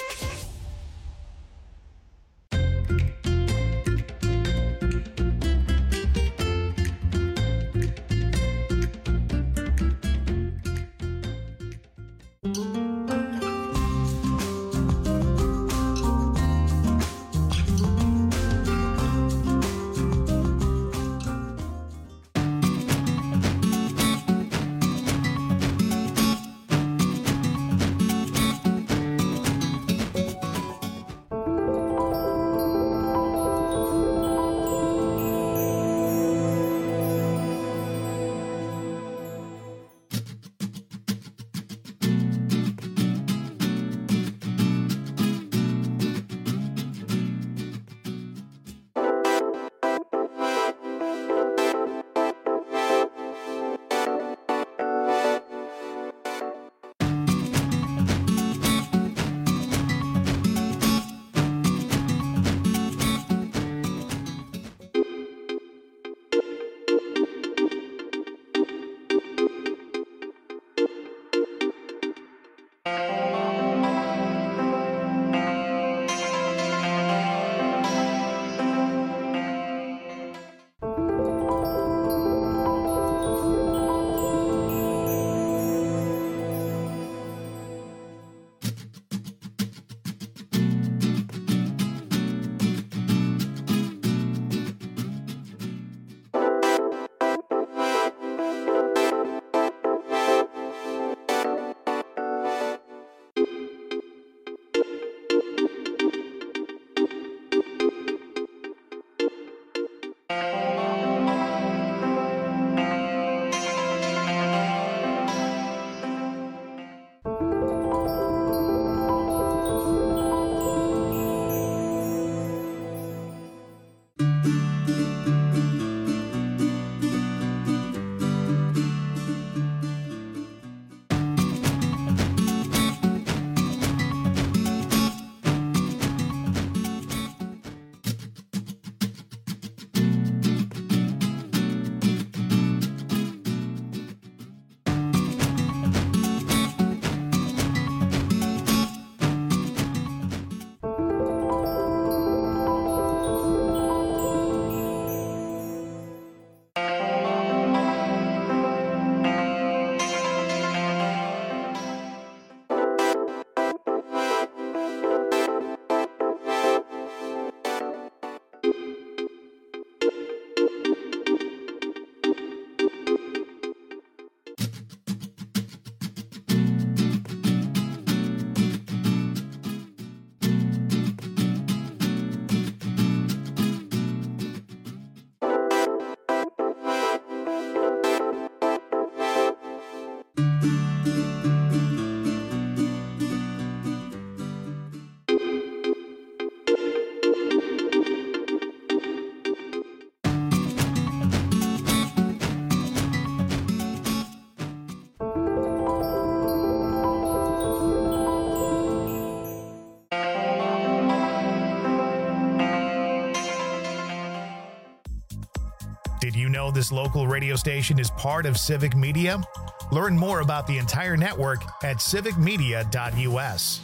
Speaker 1: Did you know this local radio station is part of Civic Media? Learn more about the entire network at civicmedia.us.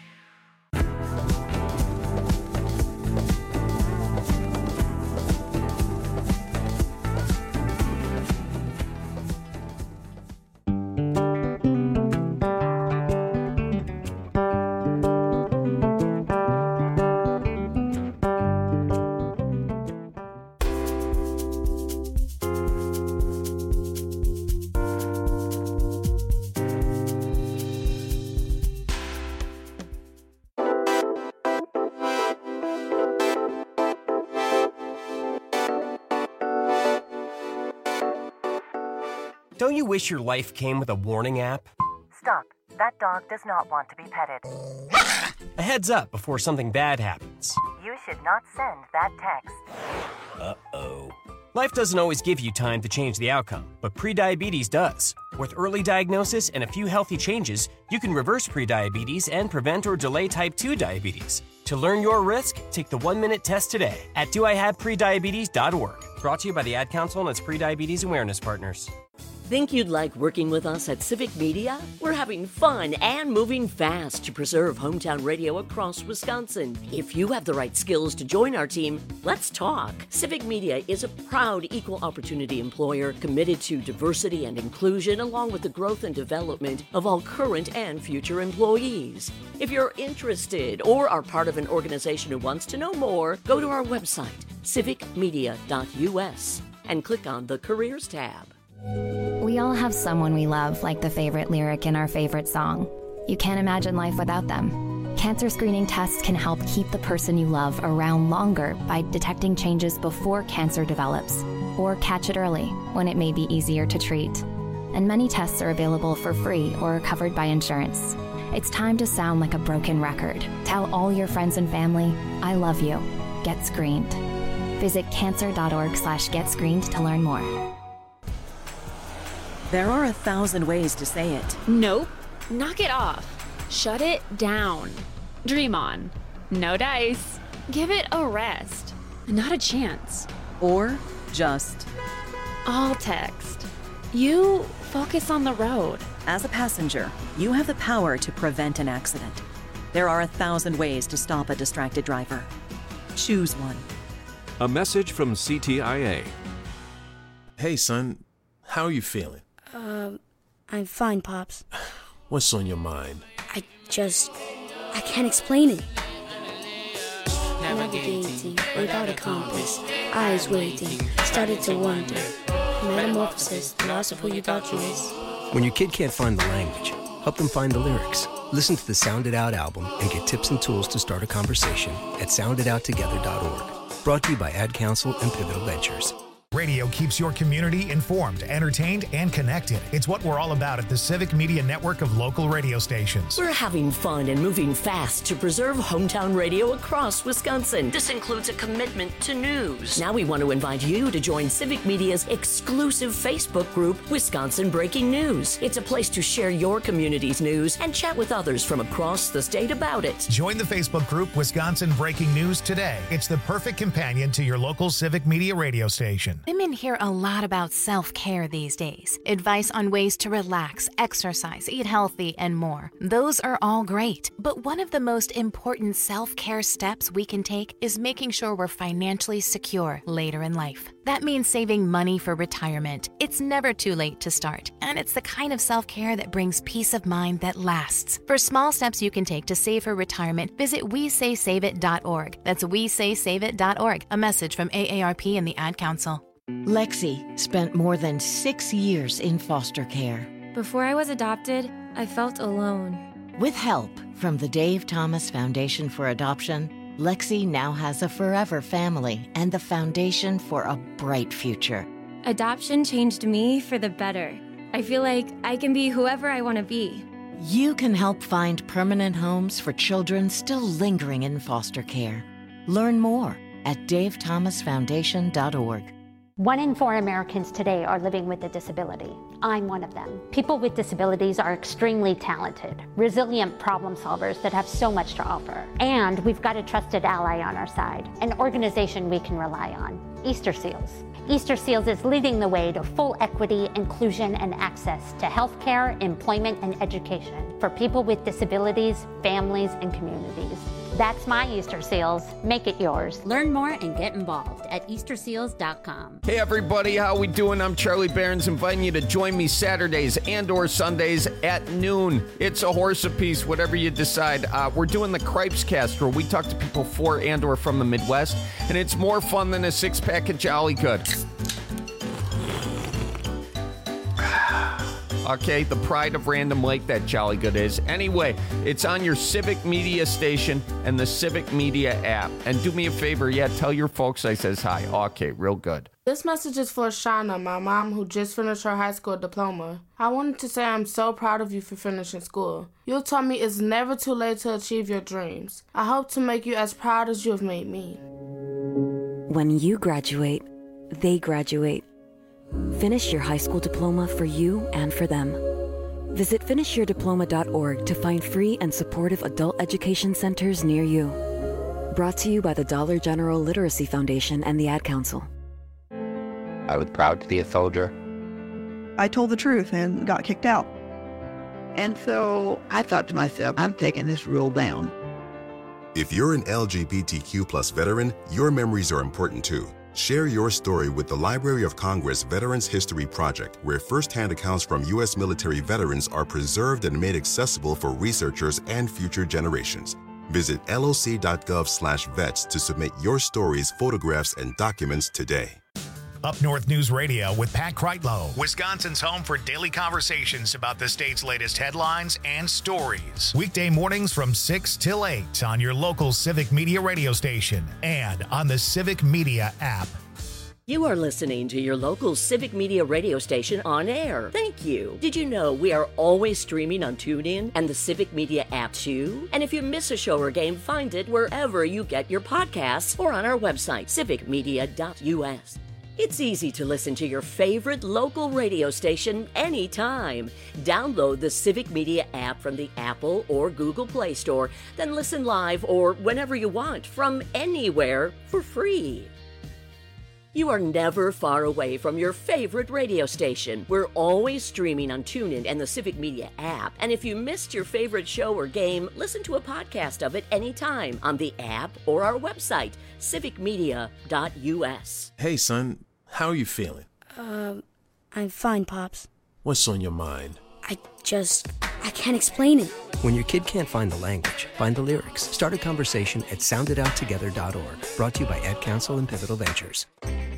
Speaker 2: Don't you wish your life came with a warning app?
Speaker 3: Stop. That dog does not want to be petted.
Speaker 2: A heads up before something bad happens.
Speaker 3: You should not send that text.
Speaker 2: Uh-oh. Life doesn't always give you time to change the outcome, but prediabetes does. With early diagnosis and a few healthy changes, you can reverse prediabetes and prevent or delay type 2 diabetes. To learn your risk, take the 1-minute test today at doihaveprediabetes.org. Brought to you by the Ad Council and its prediabetes awareness partners.
Speaker 6: Think you'd like working with us at Civic Media? We're having fun and moving fast to preserve hometown radio across Wisconsin. If you have the right skills to join our team, let's talk. Civic Media is a proud equal opportunity employer committed to diversity and inclusion along with the growth and development of all current and future employees. If you're interested or are part of an organization who wants to know more, go to our website, civicmedia.us, and click on the Careers tab.
Speaker 4: We all have someone we love, like the favorite lyric in our favorite song. You can't imagine life without them. Cancer screening tests can help keep the person you love around longer by detecting changes before cancer develops, or catch it early when it may be easier to treat. And many tests are available for free or are covered by insurance. It's time to sound like a broken record. Tell all your friends and family, I love you. Get screened. Visit cancer.org/getscreened to learn more.
Speaker 11: There are 1,000 ways to say it.
Speaker 12: Nope. Knock it off. Shut it down. Dream on. No dice. Give it a rest. Not a chance.
Speaker 11: Or just...
Speaker 12: All text. You focus on the road.
Speaker 11: As a passenger, you have the power to prevent an accident. There are 1,000 ways to stop a distracted driver. Choose one.
Speaker 13: A message from CTIA.
Speaker 14: Hey, son. How are you feeling?
Speaker 15: I'm fine, Pops.
Speaker 14: What's on your mind?
Speaker 15: I can't explain it. Navigating without a compass, eyes waiting, started to wonder. Metamorphosis, the loss of who you thought you was.
Speaker 31: When your kid can't find the language, help them find the lyrics. Listen to the Sound It Out album and get tips and tools to start a conversation at sounditouttogether.org. Brought to you by Ad Council and Pivotal Ventures.
Speaker 1: Radio keeps your community informed, entertained, and connected. It's what we're all about at the Civic Media network of local radio stations.
Speaker 6: We're having fun and moving fast to preserve hometown radio across Wisconsin. This includes a commitment to news. Now we want to invite you to join Civic Media's exclusive Facebook group, Wisconsin Breaking News. It's a place to share your community's news and chat with others from across the state about it.
Speaker 1: Join the Facebook group, Wisconsin Breaking News, today. It's the perfect companion to your local Civic Media radio station.
Speaker 9: Women hear a lot about self-care these days. Advice on ways to relax, exercise, eat healthy, and more. Those are all great. But one of the most important self-care steps we can take is making sure we're financially secure later in life. That means saving money for retirement. It's never too late to start, and it's the kind of self-care that brings peace of mind that lasts. For small steps you can take to save for retirement, visit WeSaySaveIt.org. That's WeSaySaveIt.org. A message from AARP and the Ad Council.
Speaker 16: Lexi spent more than 6 years in foster care.
Speaker 18: Before I was adopted, I felt alone.
Speaker 16: With help from the Dave Thomas Foundation for Adoption, Lexi now has a forever family and the foundation for a bright future.
Speaker 18: Adoption changed me for the better. I feel like I can be whoever I want to be.
Speaker 16: You can help find permanent homes for children still lingering in foster care. Learn more at davethomasfoundation.org.
Speaker 5: 1 in 4 Americans today are living with a disability. I'm one of them. People with disabilities are extremely talented, resilient problem solvers that have so much to offer. And we've got a trusted ally on our side, an organization we can rely on, Easter Seals. Easter Seals is leading the way to full equity, inclusion, and access to healthcare, employment, and education for people with disabilities, families, and communities. That's my Easter Seals. Make it yours.
Speaker 7: Learn more and get involved at easterseals.com.
Speaker 8: Hey everybody, how we doing? I'm Charlie Behrens, inviting you to join me Saturdays and or Sundays at noon. It's a horse apiece, whatever you decide. We're doing the Cripes Cast, where we talk to people for and or from the Midwest, and it's more fun than a six-pack of Jolly Good. Okay, the pride of Random Lake, that Jolly Good is. Anyway, it's on your Civic Media station and the Civic Media app. And do me a favor, tell your folks I says hi. Okay, real good.
Speaker 17: This message is for Shauna, my mom, who just finished her high school diploma. I wanted to say I'm so proud of you for finishing school. You taught me it's never too late to achieve your dreams. I hope to make you as proud as you have made me.
Speaker 10: When you graduate, they graduate. Finish your high school diploma for you and for them. Visit finishyourdiploma.org to find free and supportive adult education centers near you. Brought to you by the Dollar General Literacy Foundation and the Ad Council.
Speaker 27: I was proud to be a soldier.
Speaker 28: I told the truth and got kicked out.
Speaker 29: And so I thought to myself, I'm taking this rule down.
Speaker 30: If you're an LGBTQ+ veteran, your memories are important too. Share your story with the Library of Congress Veterans History Project, where firsthand accounts from U.S. military veterans are preserved and made accessible for researchers and future generations. Visit loc.gov/vets to submit your stories, photographs, and documents today.
Speaker 1: Up North News Radio with Pat Kreitlow, Wisconsin's home for daily conversations about the state's latest headlines and stories. Weekday mornings from 6 till 8 on your local Civic Media radio station and on the Civic Media app.
Speaker 6: You are listening to your local Civic Media radio station on air. Thank you. Did you know we are always streaming on TuneIn and the Civic Media app too? And if you miss a show or game, find it wherever you get your podcasts or on our website, civicmedia.us. It's easy to listen to your favorite local radio station anytime. Download the Civic Media app from the Apple or Google Play Store, then listen live or whenever you want from anywhere for free. You are never far away from your favorite radio station. We're always streaming on TuneIn and the Civic Media app. And if you missed your favorite show or game, listen to a podcast of it anytime on the app or our website, civicmedia.us.
Speaker 14: Hey, son, how are you feeling?
Speaker 15: I'm fine, Pops.
Speaker 14: What's on your mind?
Speaker 15: I can't explain it.
Speaker 31: When your kid can't find the language, find the lyrics. Start a conversation at sounditouttogether.org. Brought to you by Ad Council and Pivotal Ventures.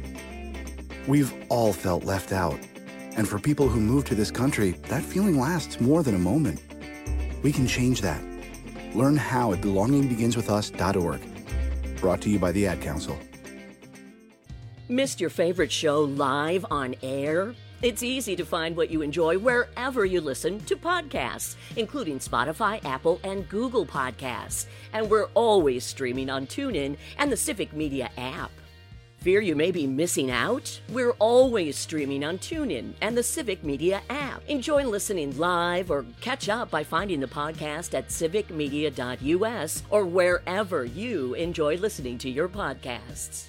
Speaker 23: We've all felt left out. And for people who move to this country, that feeling lasts more than a moment. We can change that. Learn how at belongingbeginswithus.org. Brought to you by the Ad Council.
Speaker 6: Missed your favorite show live on air? It's easy to find what you enjoy wherever you listen to podcasts, including Spotify, Apple, and Google Podcasts. And we're always streaming on TuneIn and the Civic Media app. Fear you may be missing out? We're always streaming on TuneIn and the Civic Media app. Enjoy listening live or catch up by finding the podcast at civicmedia.us or wherever you enjoy listening to your podcasts.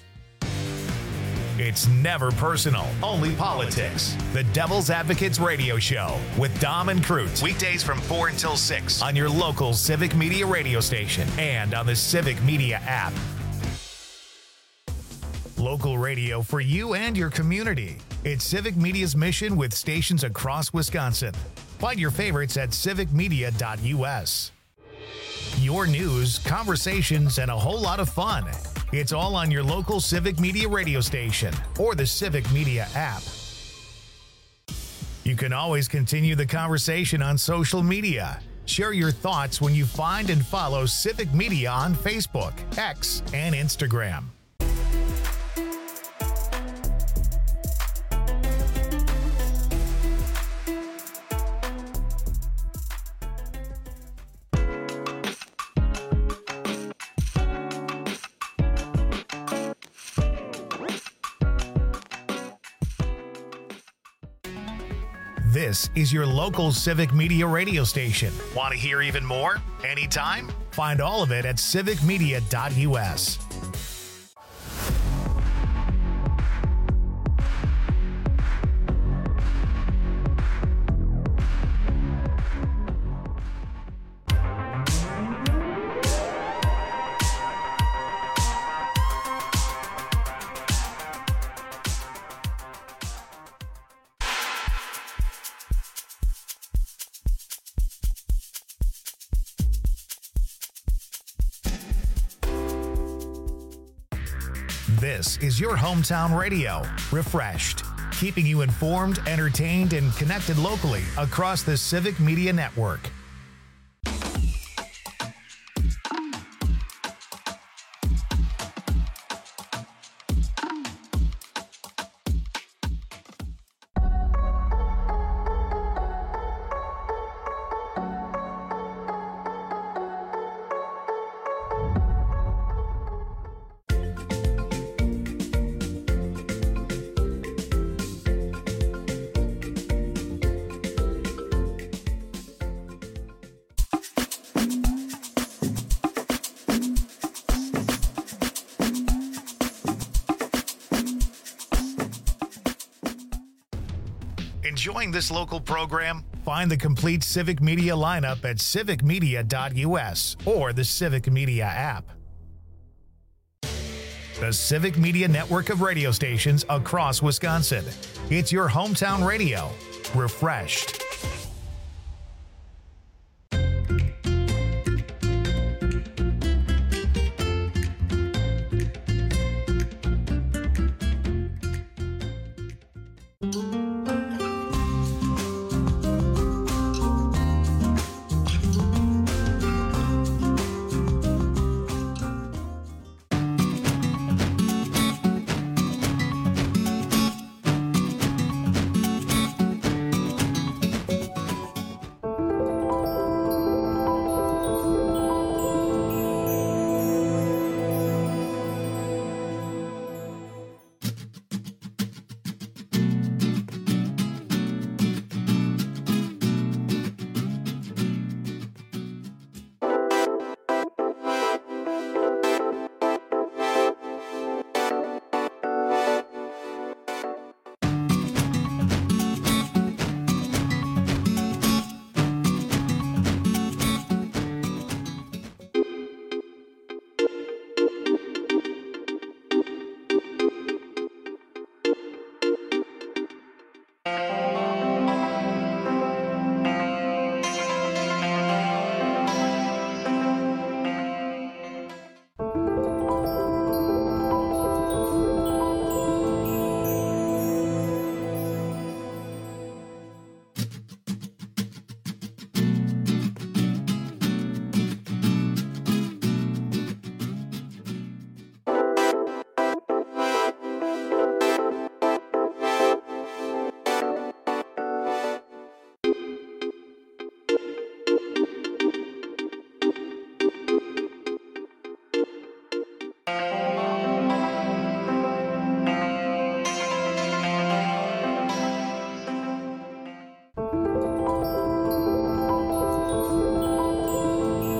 Speaker 1: It's never personal, only politics. The Devil's Advocates Radio Show with Dom and Cruz. Weekdays from 4 until 6 on your local Civic Media radio station and on the Civic Media app. Local radio for you and your community. It's Civic Media's mission with stations across Wisconsin. Find your favorites at civicmedia.us. Your news, conversations, and a whole lot of fun. It's all on your local Civic Media radio station or the Civic Media app. You can always continue the conversation on social media. Share your thoughts when you find and follow Civic Media on Facebook, X, and Instagram. This is your local Civic Media radio station. Want to hear even more? Anytime? Find all of it at civicmedia.us. This is your hometown radio, Refreshed, keeping you informed, entertained, and connected locally across the Civic Media Network. Enjoying this local program? Find the complete Civic Media lineup at civicmedia.us or the Civic Media app. The Civic Media network of radio stations across Wisconsin. It's your hometown radio, Refreshed.